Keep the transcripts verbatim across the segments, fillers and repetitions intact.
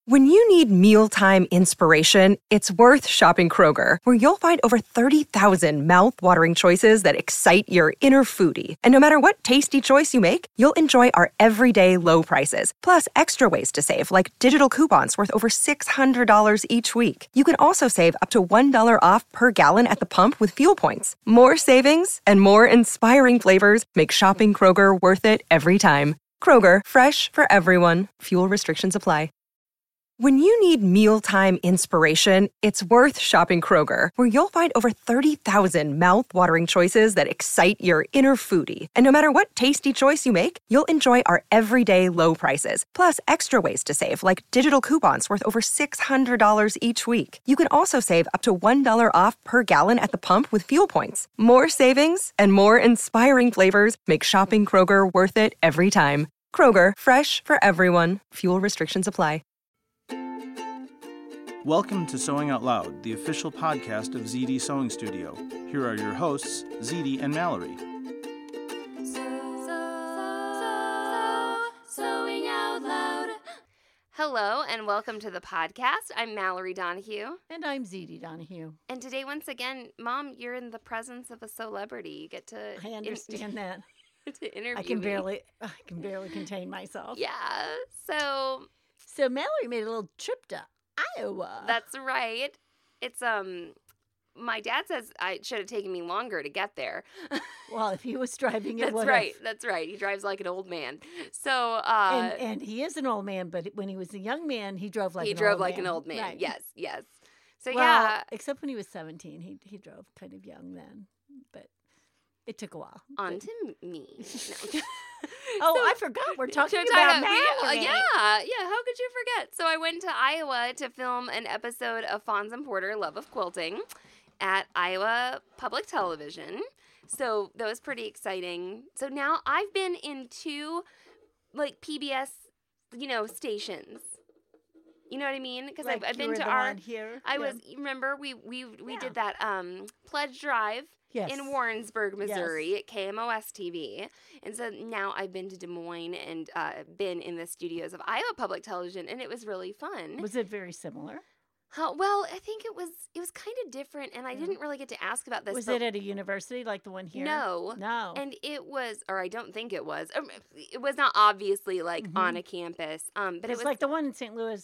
When you need mealtime inspiration, it's worth shopping Kroger, where you'll find over thirty thousand mouth-watering choices that excite your inner foodie. And no matter what tasty choice you make, you'll enjoy our everyday low prices, plus extra ways to save, like digital coupons worth over six hundred dollars each week. You can also save up to one dollar off per gallon at the pump with fuel points. More savings and more inspiring flavors make shopping Kroger worth it every time. Kroger, fresh for everyone. Fuel restrictions apply. When you need mealtime inspiration, it's worth shopping Kroger, where you'll find over thirty thousand mouth-watering choices that excite your inner foodie. And no matter what tasty choice you make, you'll enjoy our everyday low prices, plus extra ways to save, like digital coupons worth over six hundred dollars each week. You can also save up to one dollar off per gallon at the pump with fuel points. More savings and more inspiring flavors make shopping Kroger worth it every time. Kroger, fresh for everyone. Fuel restrictions apply. Welcome to Sewing Out Loud, the official podcast of Z D Sewing Studio. Here are your hosts, Z D and Mallory. So, so, Sewing Out Loud. Hello and welcome to the podcast. I'm Mallory Donahue. And I'm Z D Donahue. And today, once again, Mom, you're in the presence of a celebrity. You get to I understand that. to interview I can me. barely I can barely contain myself. Yeah. So So Mallory made a little trip to Iowa. that's right. It's um my dad says I it should have taken me longer to get there. Well, if he was driving, it That's would right. That's right. He drives like an old man. So uh And, and he is an old man, but when he was a young man, he drove like he an drove old like man. an old man. Right. Yes, yes. So Well, yeah, except when he was seventeen, he he drove kind of young then, but it took a while. on But- to me. No. Oh, So- I forgot. We're talking Should about we- uh, Mallory. yeah, yeah. How could you forget? So I went to Iowa to film an episode of Fonz and Porter: Love of Quilting at Iowa Public Television. So that was pretty exciting. So now I've been in two, like P B S, you know, stations. You know what I mean? Because Like I've, I've you been were to the our. one here. I Yeah. was. You remember we we we Yeah. did that um pledge drive. Yes. In Warrensburg, Missouri, Yes. at K M O S T V. And so now I've been to Des Moines and uh, been in the studios of Iowa Public Television, and it was really fun. Was it very similar? How, well, I think it was it was kind of different, and I didn't really get to ask about this. Was but it at a university like the one here? No. No. And it was, or I don't think it was. Um, It was not obviously like Mhm. on a campus, um, but it's it was like the one in Saint Louis.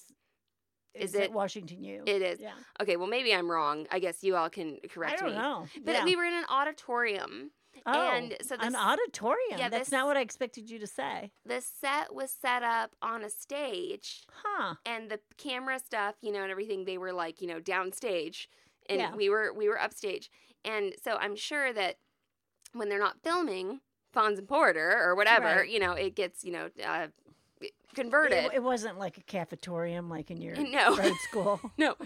Is Is it? it Washington U? It is. Yeah. Okay, well, maybe I'm wrong. I guess you all can correct I don't me. know. But yeah. we were in an auditorium. oh, and so an this- auditorium. yeah, That's this- not what I expected you to say. The set was set up on a stage. Huh. And the camera stuff, you know, and everything, they were like, you know, downstage, and Yeah. we were we were upstage. And so I'm sure that when they're not filming Fonz and Porter or whatever, Right. you know, it gets, you know, uh, converted. It, it wasn't like a cafetorium like in your No. grade school. no,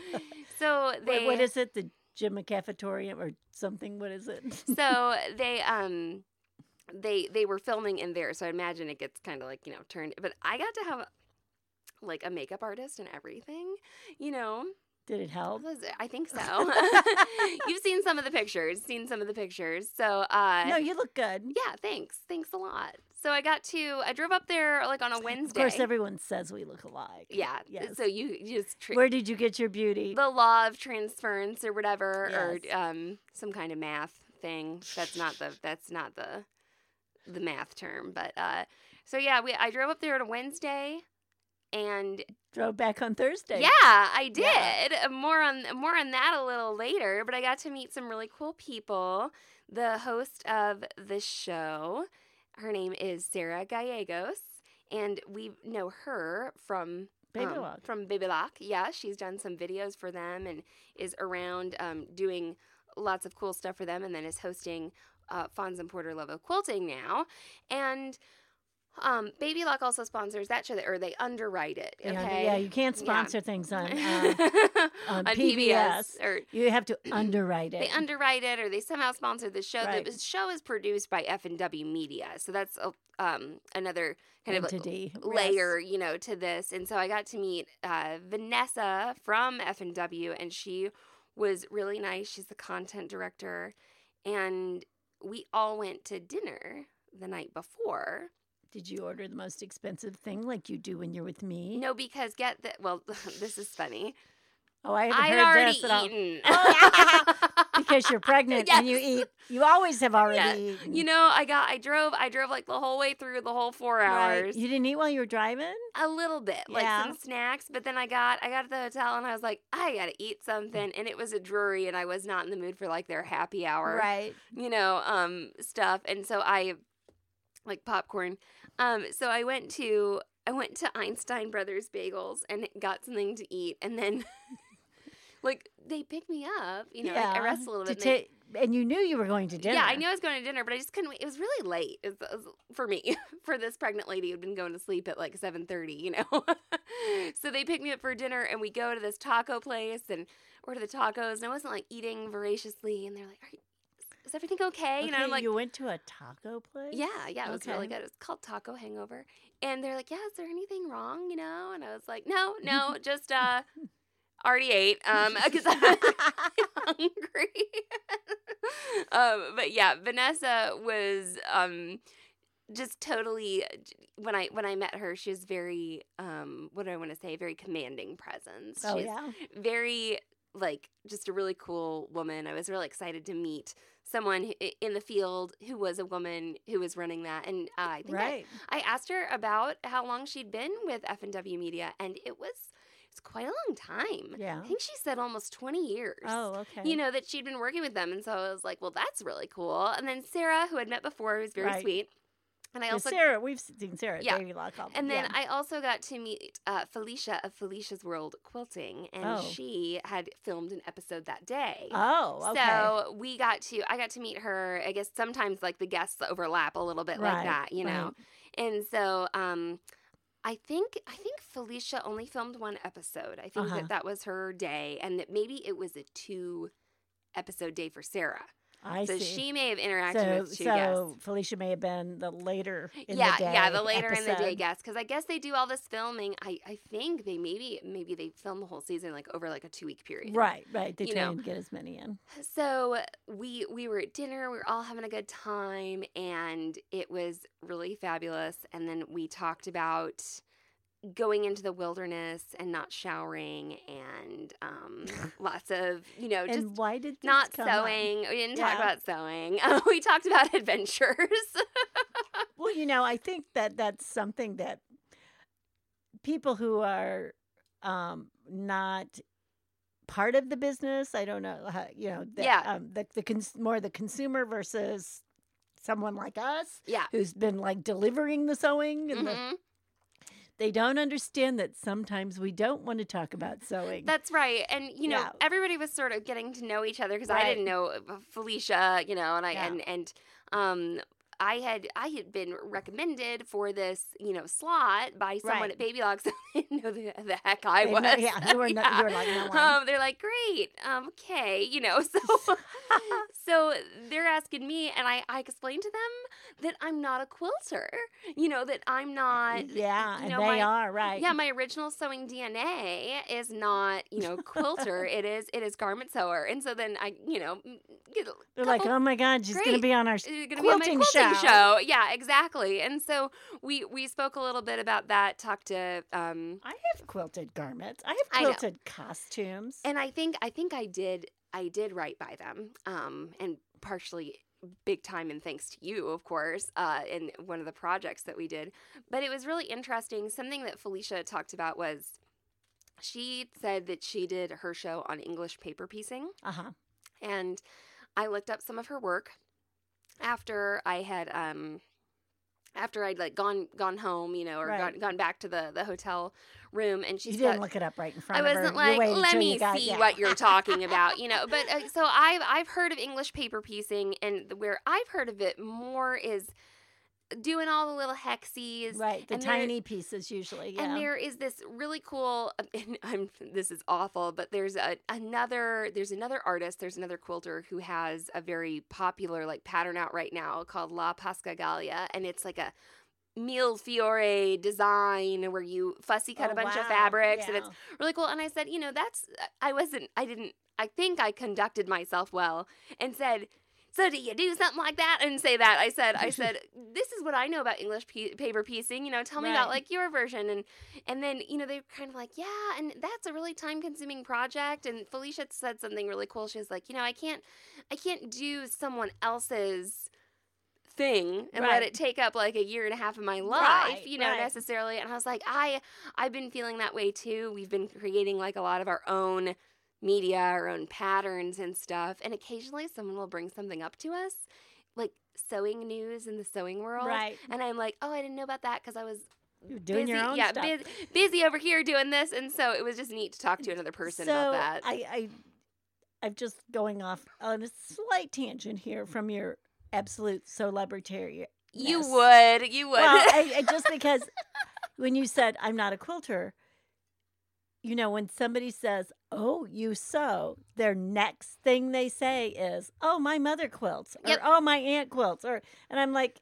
so they Wait, what is it? The gym cafetorium or something? What is it? so they um they they were filming in there, so I imagine it gets kind of like, you know, turned. But I got to have like a makeup artist and everything, you know. Did it help? Was it? I think so. You've seen some of the pictures, seen some of the pictures. So, uh, No, you look good. yeah, thanks. Thanks a lot. So I got to, I drove up there like on a Of Wednesday. course, everyone says we look alike. Yeah. Yes. So you, you just, tr- Where did you get your beauty? the law of transference or whatever, Yes. or um, some kind of math thing. That's not the, that's not the, the math term. But, uh, so yeah, we, I drove up there on a Wednesday. And Drove back on Thursday. yeah, I did. Yeah. Uh, More on more on that a little later, but I got to meet some really cool people. The host of the show, her name is Sarah Gallegos, and we know her from Baby um, Lock. From Baby Lock. Yeah, she's done some videos for them and is around um, doing lots of cool stuff for them, and then is hosting uh, Fonz and Porter: Love of Quilting now, and. Um, Baby Lock also sponsors that show, that, or they underwrite it. Okay, Yeah, yeah, you can't Yeah. sponsor things on uh, on on P B S. or You have to underwrite it. they underwrite it, or they somehow sponsor the show. Right. The show is produced by F and W Media, so that's a, um, another kind Entity, of like layer, you know, to this. And so I got to meet uh, Vanessa from F and W, and she was really nice. She's the content director, and we all went to dinner the night before. Did you order the most expensive thing like you do when you're with me? No, because get the well, this is funny. Oh, I haven't I'd heard already this at all. eaten. Oh, because you're pregnant and you Yes. eat. You always have already Yeah. eaten. You know, I got, I drove, I drove like the whole way through the whole four Right. hours. You didn't eat while you were driving? A little bit, like Yeah. some snacks, but then I got, I got to the hotel and I was like, I gotta eat something, and it was a Drury, and I was not in the mood for like their happy hour, Right. you know, um, stuff, and so I, like popcorn, um, so I went to, I went to Einstein Brothers Bagels and got something to eat, and then. Like, they picked me up, you know, yeah. like I rested a little To bit. and they- ta- and you knew you were going to dinner. Yeah, I knew I was going to dinner, but I just couldn't wait. It was really late it was, it was for me, for this pregnant lady who'd been going to sleep at like seven thirty, you know. So they picked me up for dinner, and we go to this taco place and order the tacos, and I wasn't like eating voraciously, and they're like, Are you, is everything okay? Okay, And I'm like, you went to a taco place? yeah, yeah, it was really Okay. good. It was called Taco Hangover. And they're like, yeah, is there anything wrong, you know? And I was like, no, no, just uh already ate um because I was hungry. um but yeah, Vanessa was um just totally, when I when I met her, she was very um what do I want to say, very commanding presence. Oh, She's yeah. very, like, just a really cool woman. I was really excited to meet someone who- in the field who was a woman who was running that. And uh, I think Right. I, I asked her about how long she'd been with F and W Media, and it was it's quite a long time. Yeah. I think she said almost twenty years. Oh, okay. You know, that she'd been working with them. And so I was like, well, that's really cool. And then Sarah, who I'd met before, was very Right. sweet. And I Yeah, also Sarah, we've seen Sarah at Yeah. Baby Lock. and then yeah. I also got to meet uh, Felicia of Felicia's World Quilting, and Oh. she had filmed an episode that day. Oh, okay. So we got to, I got to meet her. I guess sometimes like the guests overlap a little bit like Right, that, you know. And so um, I think I think Felicia only filmed one episode. I think Uh-huh. that that was her day, and that maybe it was a two episode day for Sarah. I so see. she may have interacted so, with two so guests. Felicia may have been the later in yeah, the day. yeah, the later in the day episode. guest, because I guess they do all this filming. I, I think they maybe maybe they film the whole season like over like a two week period. Right, right. They You try know. and get as many in. So we we were at dinner. We were all having a good time, and it was really fabulous. And then we talked about going into the wilderness and not showering, and um, lots of you know just And why did this not come up? sewing. We didn't talk Yeah. about sewing. we talked about adventures. Well, you know, I think that that's something that people who are um, not part of the business, I don't know, how, you know, the, Yeah. um, the, the cons- more the consumer versus someone like us Yeah. who's been like delivering the sewing and the, Mhm. they don't understand that sometimes we don't want to talk about sewing. That's right. And, you know, Yeah. everybody was sort of getting to know each other because I Right. didn't know uh, Felicia, you know, and I, Yeah. and, and, um, I had I had been recommended for this, you know, slot by someone Right. at Baby Lock, so they didn't know the, the heck I They was. know- yeah, you were not- you were like, no one. Um, they're like, great, um, okay, you know, so so they're asking me, and I, I explained to them that I'm not a quilter, you know, that I'm not. yeah, you and know, they my- are, right. Yeah, my original sewing D N A is not, you know, quilter. it is it is garment sewer. And so then I, you know, m- get a They're like, couple- oh my God, she's going to Great. be on our uh, gonna quilting, be on my quilting show. show. Yeah, exactly. And so we we spoke a little bit about that. Talked to, um, I have quilted garments. I I have know. quilted costumes. and I think I think I did I did write by them, um, and partially big time and thanks to you, of course, uh, in one of the projects that we did. But it was really interesting. Something that Felicia talked about was she said that she did her show on English paper piecing. Uh-huh. And I looked up some of her work after I had um after I'd like gone gone home, you know, or Right. gone, gone back to the the hotel room, and You she's didn't got, look it up right in front I of her. wasn't You like, waited let till me you got- see yeah. what you're talking about, you know. But uh, so I've I've heard of English paper piecing, and where I've heard of it more is doing all the little hexies, Right, the and there- tiny pieces usually, yeah. and there is this really cool. And I'm, this is awful, but there's a, another. There's another artist. There's another quilter who has a very popular like pattern out right now called La Pascagalia, and it's like a mille fiore design where you fussy cut Oh, a bunch of wow, fabrics, and yeah. it's really cool. And I said, you know, that's. I wasn't. I didn't. I think I conducted myself well and said, so do you do something like that? I didn't say that. I said, I said, this is what I know about English pe- paper piecing. You know, tell me Right. about like your version. And and then, you know, they're kind of like, yeah, and that's a really time consuming project. And Felicia said something really cool. She was like, you know, I can't, I can't do someone else's thing and let Right. it take up like a year and a half of my life, Right, you know, right. necessarily. And I was like, I, I've been feeling that way too. We've been creating like a lot of our own media, our own patterns and stuff. And occasionally someone will bring something up to us, like sewing news in the sewing world. Right. And I'm like, oh, I didn't know about that because I was You're doing busy, your own yeah, stuff. busy, busy over here doing this. And so it was just neat to talk to another person so about that. I, I, I'm just going off on a slight tangent here from your absolute celebrity. you would, you would. Well, I, I, just because when you said I'm not a quilter, you know, when somebody says, "Oh, you sew," their next thing they say is, "Oh, my mother quilts," or Yep. "Oh, my aunt quilts," or, and I'm like,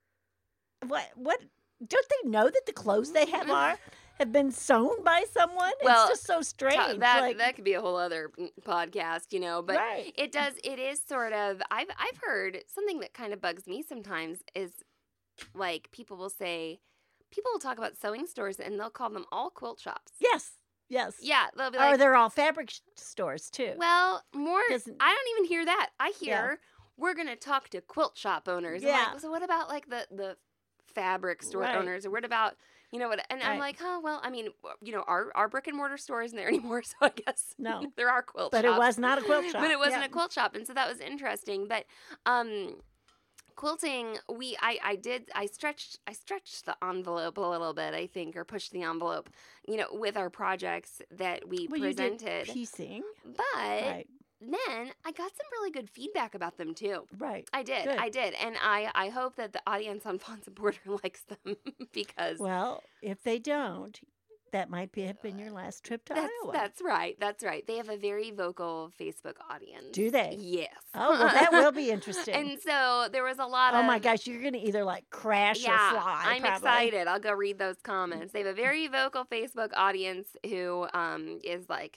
"What? What? Don't they know that the clothes they have are have been sewn by someone?" Well, it's just so strange. Ta- that like, that could be a whole other mm, podcast, you know. But Right. it does. It is sort of. I've I've heard something that kind of bugs me sometimes is like people will say, people will talk about sewing stores and they'll call them all quilt shops. yes, yes, Yeah, they'll be or like, they're all fabric sh- stores too. well, more. 'Cause- I don't even hear that. I Yeah. hear we're gonna talk to quilt shop owners. I'm Yeah. like, so what about like the the fabric store Right. owners, or what about, you know what? And I'm Right. like, oh well, I mean, you know, our our brick and mortar store isn't there anymore, so I guess No. there are quilt But shops. it was not a quilt shop. But it wasn't Yeah. a quilt shop, and so that was interesting. But um, quilting, we I I did I stretched I stretched the envelope a little bit, I think, or pushed the envelope, you know, with our projects that we Well, you did presented. piecing, But right? then I got some really good feedback about them too. Right. I did, Good. I did, and I I hope that the audience on Fonz and Porter likes them because Well, if they don't, that might be have been your last trip to that's Iowa. that's right, that's right. They have a very vocal Facebook audience. Do they? Yes. Oh, well, that will be interesting. And so there was a lot of. Oh my gosh, you're gonna either like crash Yeah, or fly. I'm probably. excited. I'll go read those comments. They have a very vocal Facebook audience who um is like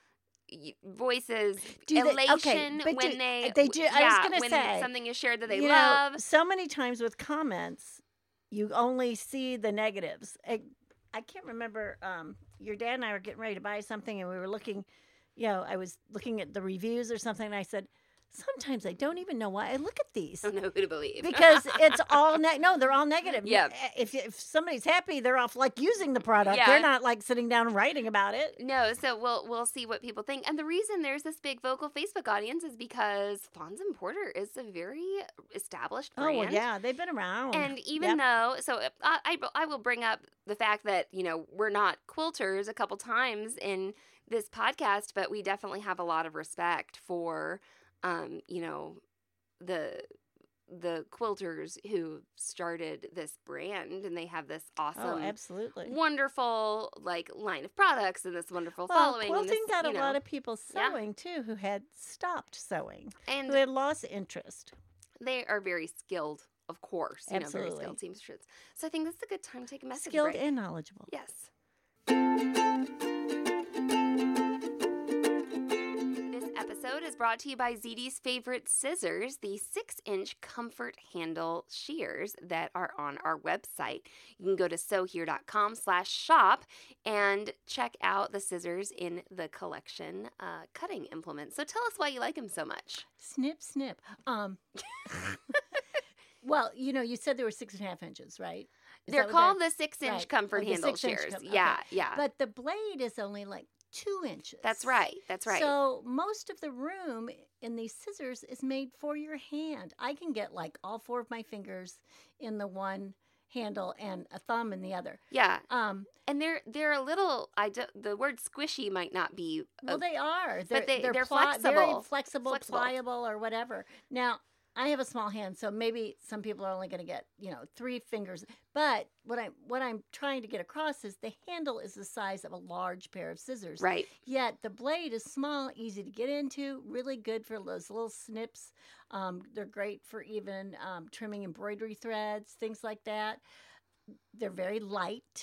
y- voices Do they- okay, elation but when do- they they do- I was yeah, gonna when say, something is shared that they you love. know, so many times with comments, you only see the negatives. I, I can't remember. Um, your dad and I were getting ready to buy something, and we were looking. You know, I was looking at the reviews or something, and I said, sometimes I don't even know why I look at these. I don't know who to believe Because it's all ne- no, they're all negative. Yep. If if somebody's happy, they're off like using the product. Yeah. They're not like sitting down and writing about it. No, so we'll we'll see what people think. And the reason there's this big vocal Facebook audience is because Fonz and Porter is a very established brand. Oh well, yeah, they've been around. And even Yep. though, so uh, I, I, I will bring up the fact that, you know, we're not quilters a couple times in this podcast, but we definitely have a lot of respect for, um, you know, the the quilters who started this brand, and they have this oh, awesome, absolutely. wonderful like line of products and this wonderful Well, following. quilting and this, got a you know, lot of people Yeah. sewing too, who had stopped sewing, and who had lost interest. they are very skilled, of course, you know, very Absolutely. skilled seamstresses. So I think this is a good time to take a message Skilled break. and knowledgeable. Yes. This episode is brought to you by Z D's favorite scissors, the six-inch comfort handle shears that are on our website. You can go to sewhere.com slash shop and check out the scissors in the collection uh, cutting implements. So tell us why you like them so much. Snip, snip. Um. Well, you know, you said there were six and a half inches, right? Is They're that what called the six-inch right. comfort Oh, the handle six-inch shears. com- okay. Yeah, yeah. But the blade is only like two inches. That's right. That's right. So most of the room in these scissors is made for your hand. I can get like all four of my fingers in the one handle and a thumb in the other. yeah. Um, And they're they're a little. I do, the word squishy might not be. well, a- they are. They're, they- they're pli- very flexible. flexible, Flexible. pliable, or whatever. Now, I have a small hand, so maybe some people are only going to get, you know, three fingers. But what I'm what I'm trying to get across is the handle is the size of a large pair of scissors. right. Yet the blade is small, easy to get into, really good for those little snips. Um, they're great for even um, trimming embroidery threads, things like that. They're very light.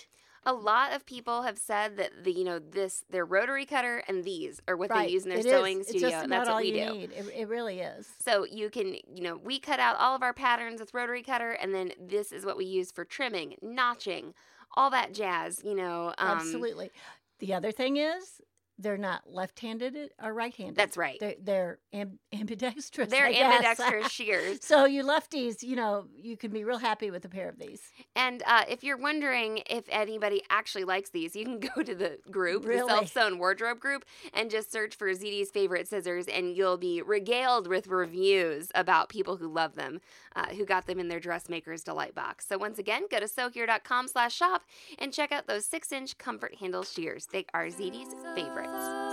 A lot of people have said that the you know this their rotary cutter and these are what Right. they use in their It sewing is. studio, It's just and not that's all what we you do. need. It, it really is. So you can, you know, we cut out all of our patterns with rotary cutter, and then this is what we use for trimming, notching, all that jazz, you know. Um, Absolutely. The other thing is they're not left-handed or right-handed. That's right. They're, they're amb- ambidextrous. They're I guess. ambidextrous shears. So you lefties, you know, you can be real happy with a pair of these. And uh, if you're wondering if anybody actually likes these, you can go to the group, Really? the Self-Sewn Wardrobe group, and just search for Z D's favorite scissors, and you'll be regaled with reviews about people who love them, uh, who got them in their dressmaker's delight box. So once again, go to sewhere.com slash shop and check out those six-inch comfort handle shears. They are Z D's favorites.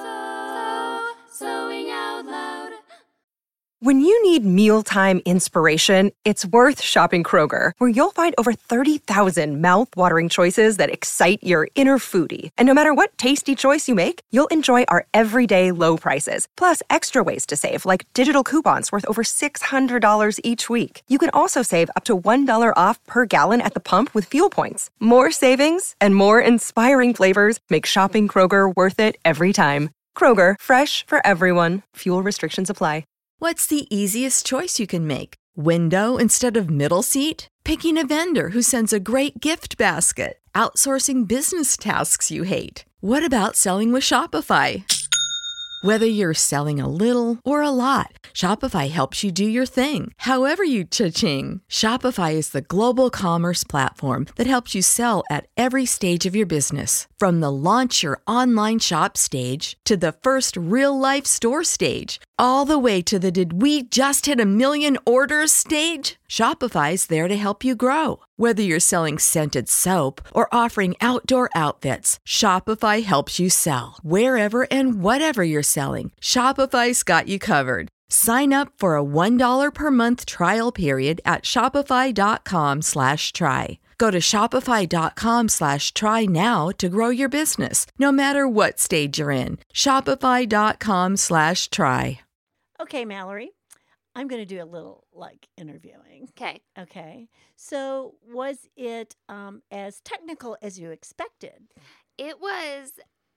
Sewing out loud. When you need mealtime inspiration, it's worth shopping Kroger, where you'll find over thirty thousand mouth-watering choices that excite your inner foodie. And no matter what tasty choice you make, you'll enjoy our everyday low prices, plus extra ways to save, like digital coupons worth over six hundred dollars each week. You can also save up to one dollar off per gallon at the pump with fuel points. More savings and more inspiring flavors make shopping Kroger worth it every time. Kroger, fresh for everyone. Fuel restrictions apply. What's the easiest choice you can make? Window instead of middle seat? Picking a vendor who sends a great gift basket? Outsourcing business tasks you hate? What about selling with Shopify? Whether you're selling a little or a lot, Shopify helps you do your thing, however you cha-ching. Shopify is the global commerce platform that helps you sell at every stage of your business. From the launch your online shop stage to the first real-life store stage, all the way to the did we just hit a million orders stage. Shopify's there to help you grow. Whether you're selling scented soap or offering outdoor outfits, Shopify helps you sell. Wherever and whatever you're selling, Shopify's got you covered. Sign up for a one dollar per month trial period at shopify.com slash try. Go to shopify.com slash try now to grow your business, no matter what stage you're in. Shopify.com slash try. Okay, Mallory, I'm going to do a little, like, interviewing. Okay. Okay. So was it um, as technical as you expected? It was,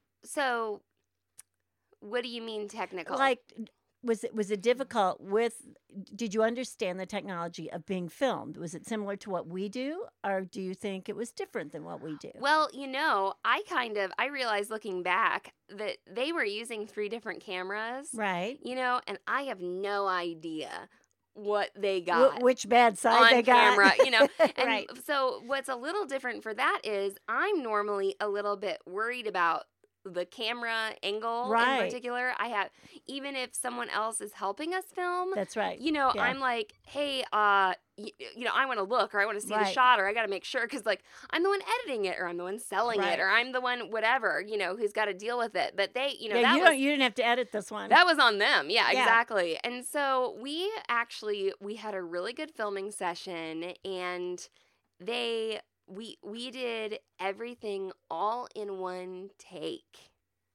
so what do you mean technical? Like, was it was it difficult with, did you understand the technology of being filmed? Was it similar to what we do, or do you think it was different than what we do? Well, you know, I kind of, I realized looking back that they were using three different cameras. Right. You know, and I have no idea what they Wh- got. which bad side on they got. camera, you know. And Right. so what's a little different for that is I'm normally a little bit worried about the camera angle Right. in particular. I have, even if someone else is helping us film, That's right. you know, Yeah. I'm like, hey, uh, you, you know, I want to look, or I want to see the Right. shot, or I got to make sure, because like I'm the one editing it, or I'm the one selling Right. it, or I'm the one whatever, you know, who's got to deal with it. But they, you know, yeah, that you was don't. You didn't have to edit this one. that was on them. Yeah, Yeah. exactly. And so we actually we had a really good filming session, and they we we did everything all in one take.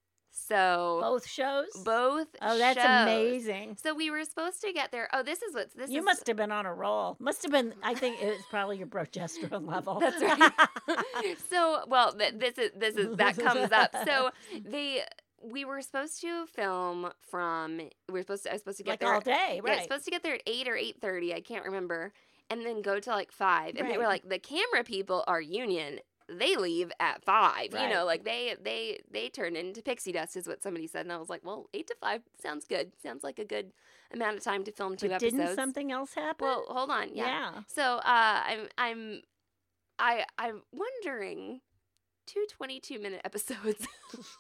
So Both shows. both Oh, that's shows. amazing. So we were supposed to get there. Oh, this is what this You is. must have been on a roll. Must have been. I think it was probably your progesterone level. That's right. So, well, th- this is this is that comes up. So they we were supposed to film from we were supposed to I was supposed to get like there all day, Yeah, right? it's supposed to get there at eight or eight thirty. I can't remember, and then go to like five. And they were Right. like, the camera people are union. They leave at five. You know, Right. like they they they turn into pixie dust, is what somebody said. And I was like, well, eight to five sounds good. Sounds like a good amount of time to film two But episodes. didn't something else happen? Well, hold on. Yeah. yeah. So uh, I'm I'm I I'm wondering two twenty-two minute episodes.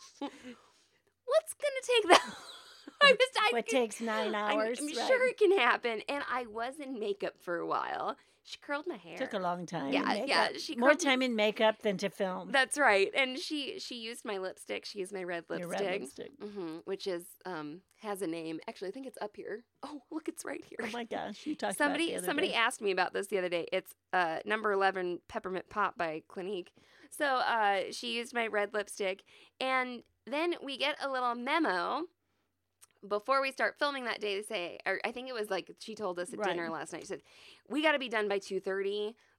What's gonna take that? I just I What takes nine I'm, hours? I'm right. sure it can happen. And I was in makeup for a while. She curled my hair. Took a long time. Yeah, in yeah, makeup. she More curled- time in makeup than to film. That's right. And she she used my lipstick. She used my red Your lipstick. red lipstick. hmm which is um has a name. Actually, I think it's up here. Oh, look, it's right here. Oh my gosh, you talked Somebody about it the other somebody day. asked me about this the other day. It's uh number eleven Peppermint Pop by Clinique. So uh she used my red lipstick, and then we get a little memo before we start filming that day to say, or I think it was like she told us at Right. dinner last night. She said, we got to be done by two thirty.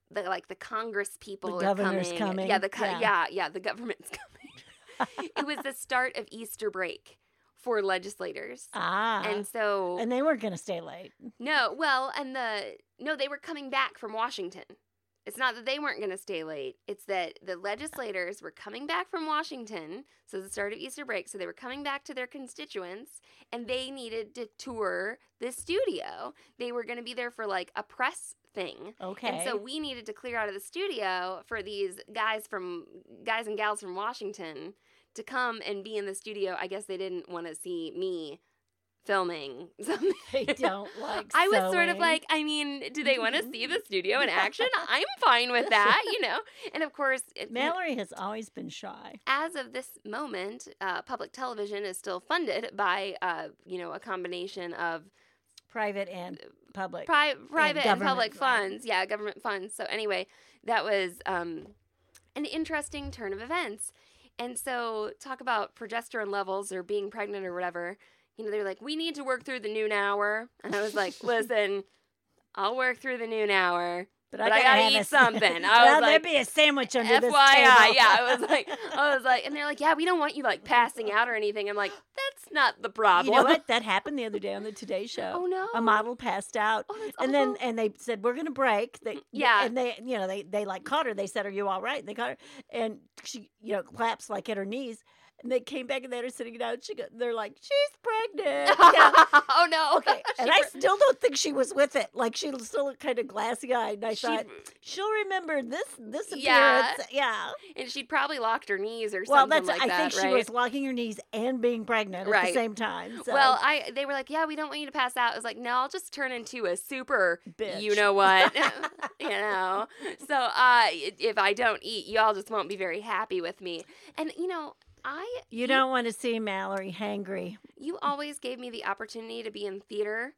the like the Congress people The are governor's coming. coming. Yeah, the co- Yeah. yeah, yeah, the government's coming. It was the start of Easter break for legislators. Ah. And so And they weren't going to stay late. no, well, and the no, they were coming back from Washington. It's not that they weren't going to stay late. It's that the legislators were coming back from Washington, so the start of Easter break, so they were coming back to their constituents, and they needed to tour the studio. They were going to be there for like a press thing. Okay. And so we needed to clear out of the studio for these guys from guys and gals from Washington to come and be in the studio. I guess they didn't want to see me filming something. They don't like I was sort of sewing. like, I mean, do they want to see the studio in action? I'm fine with that, you know. And of course, it, Mallory has always been shy. as of this moment, uh, public television is still funded by, uh, you know, a combination of Private and public. pri- private and, government, public right. funds. Yeah, government funds. So anyway, that was um, an interesting turn of events. And so talk about progesterone levels or being pregnant or whatever. You know, they're like, we need to work through the noon hour. And I was like, listen, I'll work through the noon hour. But I gotta gotta have eat a- something. I well, was like, there'd be a sandwich under F this Y I, table. yeah, I was like, I was like, and they're like, yeah, we don't want you like passing out or anything. I'm like, that's not the problem. You know what? That happened the other day on the Today Show. Oh no, A model passed out, Oh, that's and then awful. and they said we're gonna break. They, Yeah. and they you know they they like caught her. They said, "Are you all right?" And they caught her, and she you know collapsed like at her knees. And they came back and they had her sitting down. She go, they're like, "She's pregnant." Yeah. oh no, Okay, and She I pre- still don't think she was with it. Like she was still kind of glassy eyed. And I she- thought she'll remember this this Yeah. appearance. Yeah. and she'd probably locked her knees or Well, something that's like I that, think right? she was locking her knees and being pregnant at Right. the same time. So. Well, I they were like, yeah, we don't want you to pass out. I was like, no, I'll just turn into a super, Bitch. you know what, you know. So uh, if I don't eat, y'all just won't be very happy with me. And you know, I you don't want to see Mallory hangry. you always gave me the opportunity to be in theater,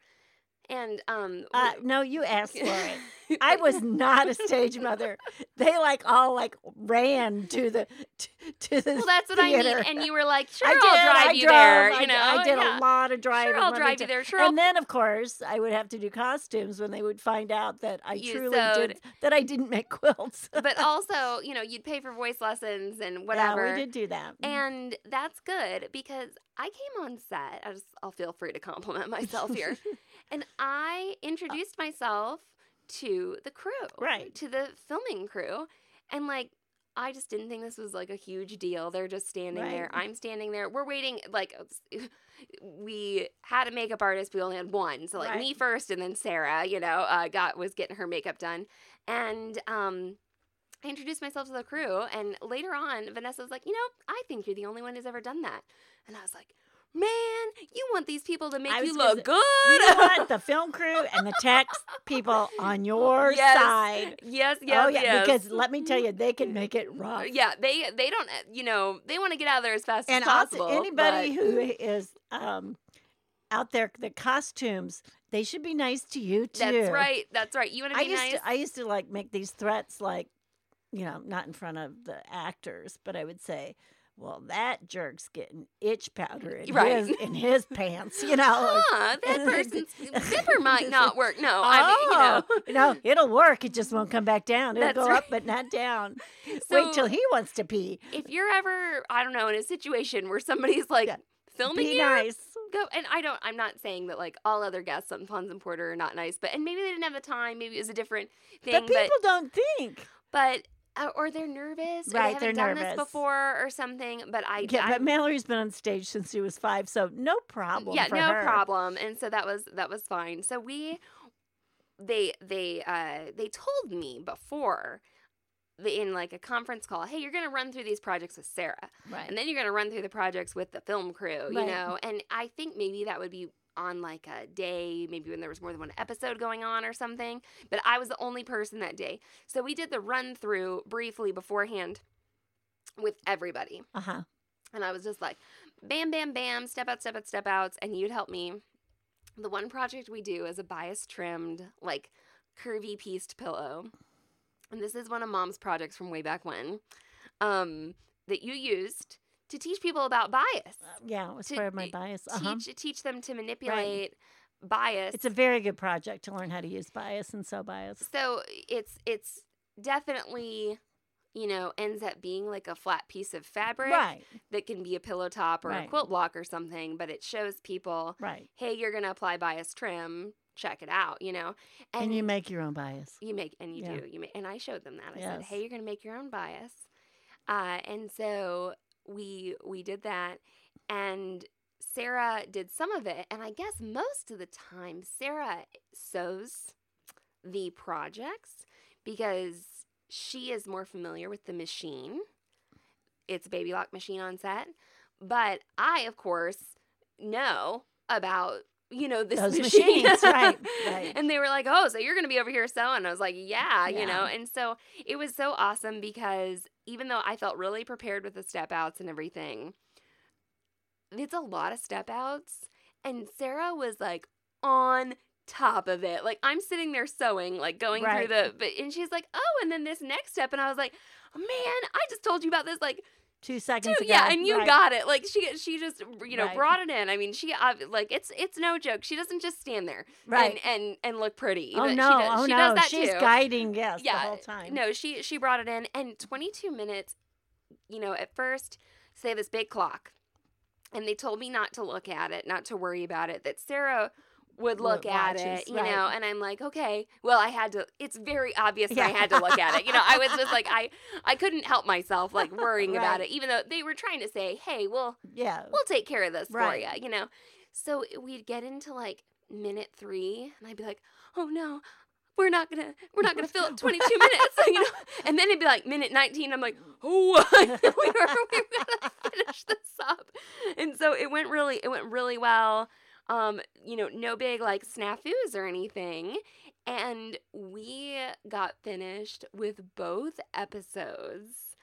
and um, Uh, no, you asked for it. I was not a stage mother. They like all like ran to the to, to the well, that's what theater. I mean. And you were like, sure, I did. I'll drive I you drove. there. I, You know, I did yeah. a lot of driving. Sure, I'll let me drive tell- you there. Sure, I'll And then, of course, I would have to do costumes when they would find out that I You truly sewed. did that. I didn't make quilts. but also, you know, you'd pay for voice lessons and whatever. Yeah, we did do that. And that's good because I came on set. I just, I'll feel free to compliment myself here. And I introduced myself to the crew, Right. to the filming crew. And like, I just didn't think this was like a huge deal. They're just standing there. Right. I'm standing there. We're waiting. Like, we had a makeup artist. We only had one. So like Right. me first and then Sarah, you know, uh, got, was getting her makeup done. And, um, I introduced myself to the crew, and later on, Vanessa was like, you know, I think you're the only one who's ever done that. And I was like, man, you want these people to make I you was gonna look say, good. You know what? The film crew and the text people on your Yes. side. Yes, yes, oh yeah, yes. because let me tell you, they can make it rough. yeah, they they don't, you know, they want to get out of there as fast And as I'll possible. t- anybody but- who is um, out there, the costumes, they should be nice to you too. That's right. That's right. You want to I be used nice. to, I used to like make these threats, like, you know, not in front of the actors, but I would say, "Well, that jerk's getting itch powder in Right. his in his pants," you know. huh, that person's zipper might not work. No, I mean, you know. Oh, you know, it'll work. It just won't come back down. It'll That's go right. up, but not down. So- Wait till he wants to pee. If you're ever, I don't know, in a situation where somebody's like Yeah. filming Be you, nice. go. And I don't, I'm not saying that like all other guests on Pons and Porter are not nice, but, and maybe they didn't have the time, maybe it was a different thing, But people but, don't think. but, uh, or they're nervous, or Right, they haven't they're done nervous. this before or something, but I, Yeah, I but Mallory's been on stage since she was five, so no problem. yeah, for no her. problem. And so that was, that was fine. So we, they, they, uh, they told me before the, in like a conference call, hey, you're going to run through these projects with Sarah. Right. And then you're going to run through the projects with the film crew, you Right. know? And I think maybe that would be on like a day, maybe when there was more than one episode going on or something. But I was the only person that day. So we did the run through briefly beforehand with everybody. Uh huh. And I was just like, bam, bam, bam, step out, step out, step outs. And you'd help me. The one project we do is a bias trimmed, like curvy pieced pillow. And this is one of Mom's projects from way back when um, that you used to teach people about bias. Yeah, it was To part of my te- bias. Uh-huh. Teach teach them to manipulate bias. It's a very good project to learn how to use bias and sew bias. so it's it's definitely, you know, ends up being like a flat piece of fabric Right. that can be a pillow top or Right. a quilt block or something, but it shows people, Right. hey, you're going to apply bias trim, check it out, you know. And, you make your own bias. You make, and you Yeah. do, you make, and I showed them that. I said, Yes. hey, you're going to make your own bias. Uh, and so we, we did that, and Sarah did some of it, and I guess most of the time Sarah sews the projects because she is more familiar with the machine. It's a Baby Lock machine on set. But I, of course, know about, you know, this Those machine. machines, right, right. And they were like, oh, so you're going to be over here sewing. I was like, yeah, Yeah. you know. And so it was so awesome because even though I felt really prepared with the step outs and everything, it's a lot of step outs. And Sarah was like on top of it. Like, I'm sitting there sewing, like going Right. through the, but, and she's like, oh, and then this next step. And I was like, oh, man, I just told you about this, like, Two seconds two, ago. yeah, and you Right. got it. Like, she, she just, you know, Right. brought it in. I mean, she, uh, like, it's, it's no joke. She doesn't just stand there Right. and, and, and look pretty. Oh, But no. She does, oh, she no. does that She's too. guiding, yes, Yeah, the whole time. No, she, she brought it in, and twenty-two minutes, you know, at first, so they have this big clock. And they told me not to look at it, not to worry about it, that Sarah would look at watches, it, you right. know, and I'm like, okay, well, I had to, it's very obvious that I Yeah. had to look at it. You know, I was just like, I, I couldn't help myself, like, worrying about Right. it, even though they were trying to say, hey, well, Yeah. we'll take care of this Right. for you, you know. So we'd get into, like, minute three, and I'd be like, oh, no. We're not gonna, we're not gonna fill it twenty-two minutes, you know. And then it'd be like minute nineteen. I'm like, oh, we were, we gotta finish this up. And so it went really, it went really well. Um, you know, no big like snafus or anything. And we got finished with both episodes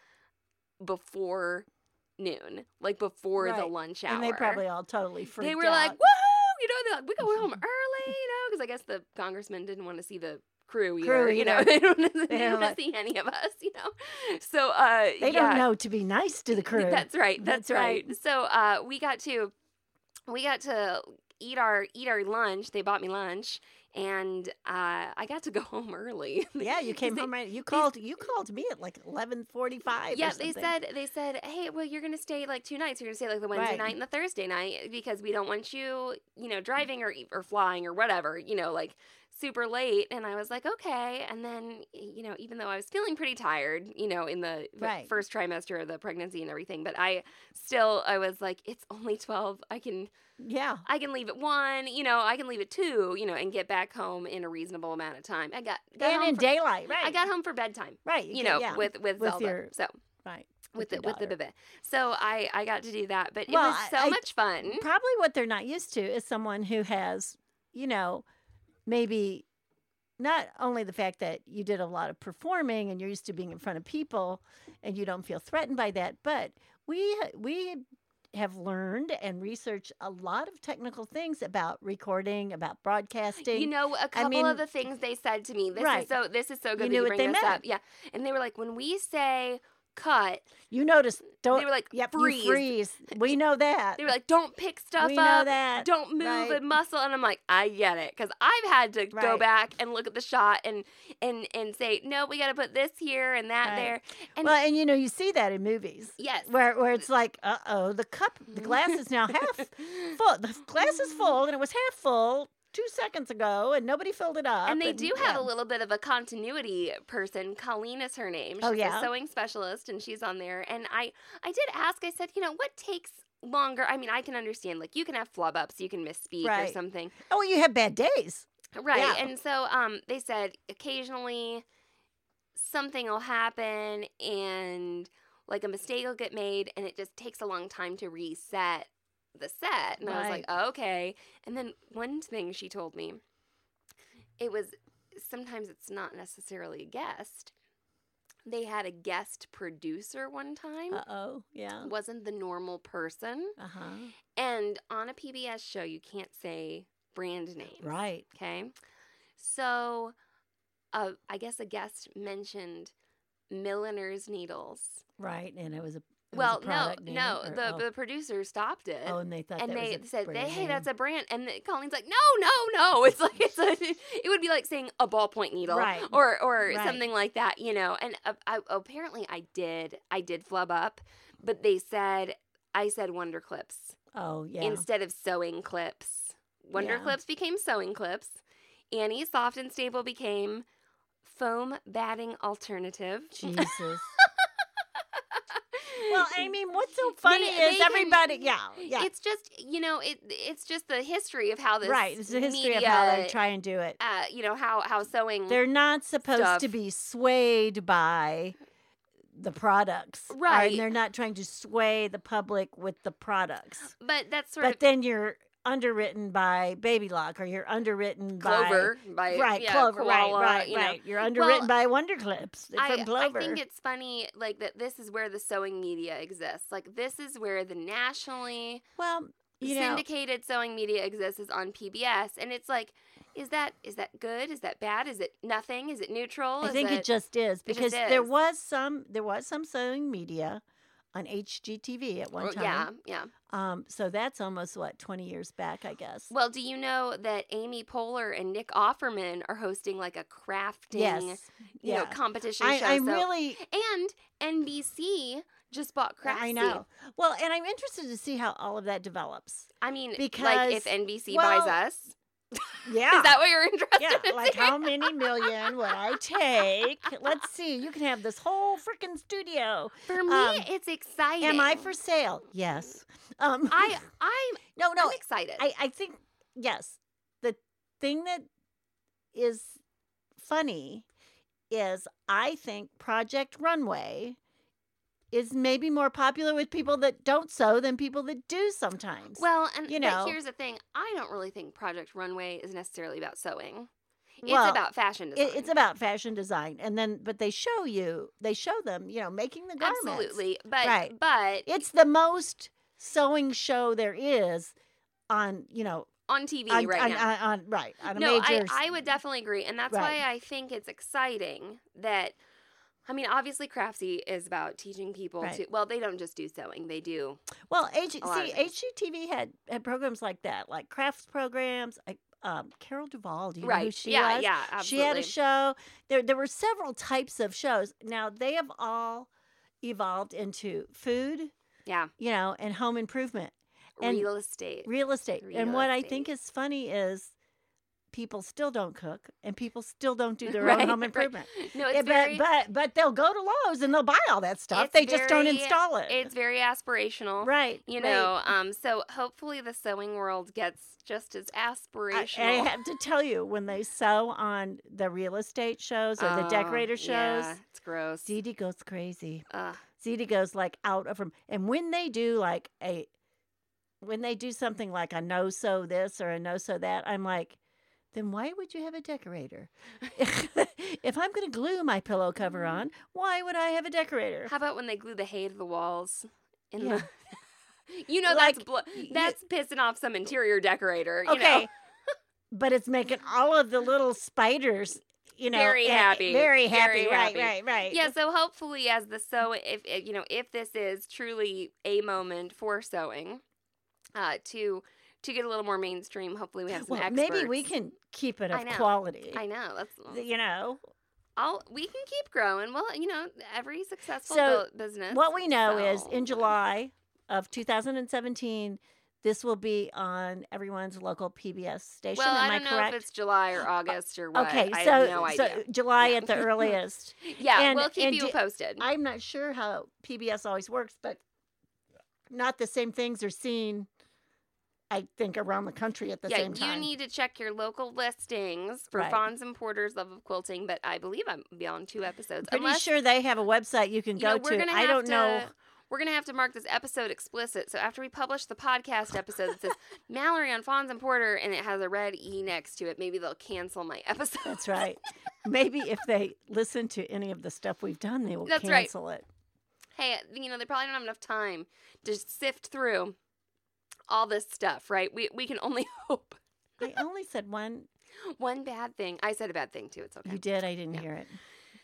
before noon, like before the Right. lunch hour. And they probably all totally freaked They were out. like, woohoo! You know, they're like, we go home early, you know, because I guess the congressman didn't want to see the crew either. Crew you know, either. they don't, they They're don't want like- to see any of us, you know. So, uh, They yeah. don't know to be nice to the crew. That's right. That's, That's right. right. So, uh, we got to, we got to eat our eat our lunch. They bought me lunch, and uh, I got to go home early. Yeah, you came They- home right. You called. You called me at like eleven forty-five. Yeah, they said they said, hey, well, you're gonna stay like two nights. You're gonna stay like the Wednesday Right. night and the Thursday night because we don't want you, you know, driving or or flying or whatever, you know, like super late. And I was like, okay. And then, you know, even though I was feeling pretty tired, you know, in the f- Right. first trimester of the pregnancy and everything, but I still, I was like, it's only twelve. I can, Yeah. I can leave at one. You know, I can leave at two. You know, and get back home in a reasonable amount of time. I got, got And home in for- daylight, right? I got home for bedtime. right. You get- know, yeah, with with, with Zelda. your- so right with the your with the daughter. baby. So I I got to do that, but Well, it was I- so I- much fun. Probably what they're not used to is someone who has, you know, maybe not only the fact that you did a lot of performing and you're used to being in front of people and you don't feel threatened by that, but we we have learned and researched a lot of technical things about recording, about broadcasting. You know, a couple mean- of the things they said to me. This Right. is so this is so good You that knew you what bring they this meant. up. Yeah, and they were like, when we say cut, You notice, don't they were like, yep, freeze. you freeze. We know that. They were like, don't pick stuff We know up. that, Don't move right. a muscle. And I'm like, I get it. Because I've had to go Right. back and look at the shot and and and say, no, we got to put this here and that Right. there. And well, and you know, you see that in movies. yes. Where, where it's like, uh oh, the cup, the glass is now half full. The glass is full, and it was half full two seconds ago, and nobody filled it up. And they do have yeah. a little bit of a continuity person. Colleen is her name. She's Oh, yeah? a sewing specialist, and she's on there. And I, I did ask. I said, you know, what takes longer? I mean, I can understand. Like, you can have flub ups, you can misspeak or Right. something, Oh, you have bad days. right? Yeah. And so, um, they said occasionally something will happen, and like a mistake will get made, and it just takes a long time to reset the set. And I was like, Right. oh, okay. And then one thing she told me, it was sometimes it's not necessarily a guest. They had a guest producer one time. Uh oh, yeah. Wasn't the normal person. Uh huh. And on a P B S show, you can't say brand names. Right. Okay. So, uh, I guess a guest mentioned Milliner's Needles. Right, and it was a It was a Well, no, product name, no. or- The oh. the producer stopped it. Oh, and they thought and that they was a said, brand "Hey, name. that's a brand." And the, Colleen's like, "No, no, no." It's like it's a. It would be like saying a ballpoint needle, Right. or or Right. something like that, you know. And uh, I, apparently, I did. I did flub up, but they said I said Wonder Clips Oh, yeah. instead of sewing clips. Wonder Yeah. Clips became sewing clips. Annie Soft and Stable became foam batting alternative. Jesus. Well, I mean, what's so funny They- is they can- everybody, yeah, yeah. It's just, you know, it it's just the history of how this right. It's the history media, of how they try and do it. uh, you know, how how sewing They're not supposed stuff. to be swayed by the products. or- Right. And they're not trying to sway the public with the products. but that's sort But of then you're underwritten by Baby Lock, or you're underwritten Clover by by right yeah, Clover, right, Koala, right, you know. right. You're underwritten Well, by Wonder Clips I, from Clover. I think it's funny, like, that this is where the sewing media exists. Like, this is where the nationally well, you know, syndicated sewing media exists, is on P B S. And it's like, is that is that good? Is that bad? Is it nothing? Is it neutral? I Is think it, just is just because there is. was some there was some sewing media on H G T V at one Or- time. Yeah, yeah. Um, so that's almost what twenty years back, I guess. Well, do you know that Amy Poehler and Nick Offerman are hosting like a crafting, yes, you yeah. know, competition I, show? I'm so, really, and N B C just bought Craftsy. I know. Well, and I'm interested to see how all of that develops. I mean, like Because- if N B C well, buys us, Yeah. is that what you're interested yeah, in? like seeing? how many million would I take? Let's see. You can have this whole freaking studio. For me, um, it's exciting. Am I for sale? Yes. Um, I I'm no, no. I'm excited. I, I think, yes. The thing that is funny is I think Project Runway is maybe more popular with people that don't sew than people that do sometimes. well, and you but know. here's the thing: I don't really think Project Runway is necessarily about sewing. It's Well, about fashion design. It, it's about fashion design, and then but they show you, they show them, you know, making the garments. absolutely, but Right. but It's the most sewing show there is on, you know, on T V on, right on, now. on, on- right on a No, major. I, I would definitely agree. And that's Right. why I think it's exciting that, I mean, obviously Craftsy is about teaching people Right. to, well, they don't just do sewing, they do. well, H, a lot of see, things. H G T V had had programs like that, like crafts programs. Like um, Carol Duvall, do you know who Right. she yeah, was? yeah, She had absolutely. a show. There, there were several types of shows. Now they have all evolved into food, Yeah. you know, and home improvement. And Real estate. real estate. Real and what I estate. think is funny is people still don't cook and people still don't do their Right, own home right. improvement. No, Yeah, it's very, but, but but they'll go to Lowe's and they'll buy all that stuff. It's They just don't very- install it. it's very aspirational. right. You right. know, um, so hopefully the sewing world gets just as I, aspirational. I have to tell you, when they sew on the real estate shows or the Oh, decorator shows, Yeah, it's gross. Dee Dee goes crazy. Ugh. Dee Dee goes like out of her. And when they do like a, when they do something like a no sew this or a no sew that, I'm like, then why would you have a decorator? If I'm going to glue my pillow cover Mm-hmm. on, why would I have a decorator? How about when they glue the hay to the walls? In Yeah. the, you know, Like, that's blo- y- that's pissing off some interior decorator. You Okay. know? But it's making all of the little spiders, you know, Very eh, happy. Very happy. Very right, happy. right, right. Yeah. So hopefully, as the sew, if if, you know, if this is truly a moment for sewing, uh, to to get a little more mainstream, hopefully we have some Well, experts. maybe we can keep it I of know. quality. I know that's. You know, I'll we can keep growing. Well, you know, every successful So, bu- business. what we know is so- in July of two thousand seventeen, this will be on everyone's local P B S station. Well, Am I don't know correct? if it's July or August or what. Okay, I so, have no so idea. July Yeah. at the earliest. yeah, and- we'll keep and you do- posted. I'm not sure how P B S always works, but not the same things are seen, I think, around the country at the yeah, same time. you need to check your local listings for Right. Fawns and Porter's Love of Quilting, but I believe I'm beyond two episodes. Pretty Unless, sure they have a website you can you go know, we're to. gonna I have don't to, know. We're going to have to mark this episode explicit. So after we publish the podcast episode that says Mallory on Fawns and Porter and it has a red E next to it, maybe they'll cancel my episode. That's right. Maybe if they listen to any of the stuff we've done, they will That's right. cancel it. Hey, you know, they probably don't have enough time to sift through all this stuff, right? We we can only hope. I only said one. One bad thing. I said a bad thing too. It's okay. You did. I didn't Yeah. hear it.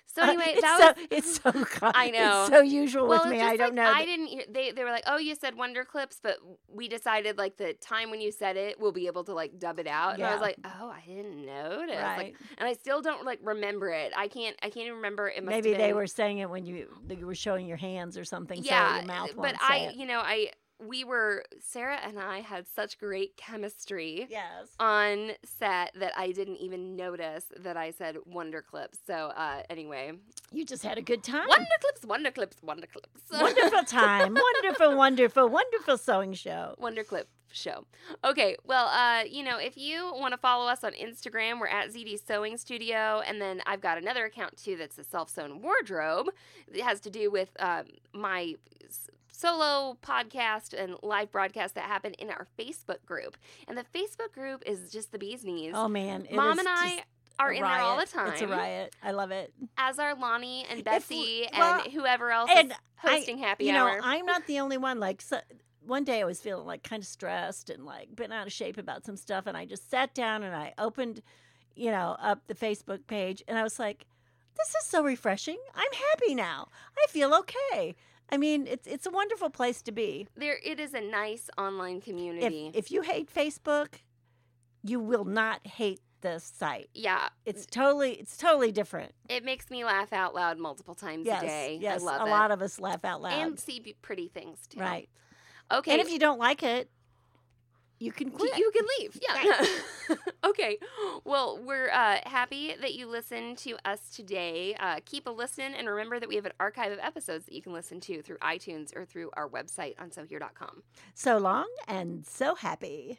So anyway, it's that so, was. It's so. co- I know. It's so usual Well, with it's me. just I don't like, know. I that- didn't hear. They they were like, oh, you said Wonder Clips, but we decided like the time when you said it, we'll be able to like dub it out. And I was Yeah. like, oh, I didn't notice. Right. Like, and I still don't like remember it. I can't. I can't even remember. It must Maybe have they been- were saying it when you you were showing your hands or something. Yeah, so your mouth but won't I, say it. you know, I we were Sarah and I had such great chemistry. Yes. On set that I didn't even notice that I said Wonder Clips. So uh, anyway, You just had a good time. Wonder Clips, Wonder Clips, Wonder Clips. Wonderful time. Wonderful, wonderful, wonderful sewing show. Wonder Clip show. Okay, well, uh, you know, if you want to follow us on Instagram, we're at Z D Sewing Studio, and then I've got another account too that's a self-sewn wardrobe. It has to do with um, my s- solo podcast and live broadcast that happen in our Facebook group. And the Facebook group is just the bee's knees. Oh man, it Mom is and I just are a in there all the riot. time. It's a riot. I love it. As are Lonnie and If- Bessie well, and whoever else and is hosting happy you know, hour. I'm not the only one. Like so, one day I was feeling like kind of stressed and like been out of shape about some stuff, and I just sat down and I opened, you know, up the Facebook page, and I was like, "This is so refreshing. I'm happy now. I feel okay." I mean, it's it's a wonderful place to be. There, it is a nice online If community. if you hate Facebook, you will not hate this site. yeah, It's totally it's totally different. it makes me laugh out loud multiple times Yes, a day. yes. I love a it. lot of us laugh out loud. And see b- pretty things too. Right. Okay. And if you don't like it, you can y- quit. you can leave. Yeah. Okay. Well, we're uh, happy that you listened to us today. Uh, keep a listen, and remember that we have an archive of episodes that you can listen to through iTunes or through our website on sew here dot com. So long and so happy.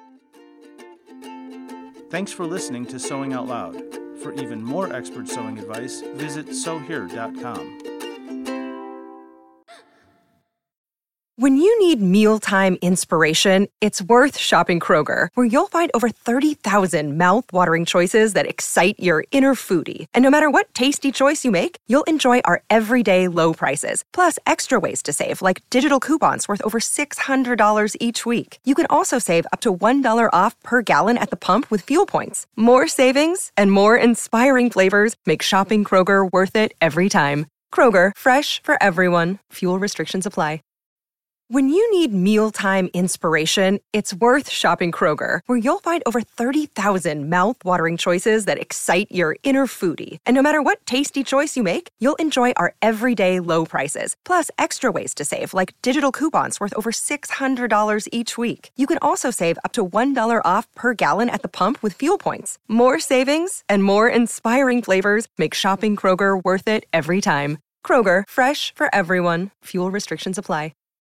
Thanks for listening to Sewing Out Loud. For even more expert sewing advice, visit sew here dot com. When you need mealtime inspiration, it's worth shopping Kroger, where you'll find over thirty thousand mouth-watering choices that excite your inner foodie. And no matter what tasty choice you make, you'll enjoy our everyday low prices, plus extra ways to save, like digital coupons worth over six hundred dollars each week. You can also save up to one dollar off per gallon at the pump with fuel points. More savings and more inspiring flavors make shopping Kroger worth it every time. Kroger, fresh for everyone. Fuel restrictions apply. When you need mealtime inspiration, it's worth shopping Kroger, where you'll find over thirty thousand mouth-watering choices that excite your inner foodie. And no matter what tasty choice you make, you'll enjoy our everyday low prices, plus extra ways to save, like digital coupons worth over six hundred dollars each week. You can also save up to one dollar off per gallon at the pump with fuel points. More savings and more inspiring flavors make shopping Kroger worth it every time. Kroger, fresh for everyone. Fuel restrictions apply.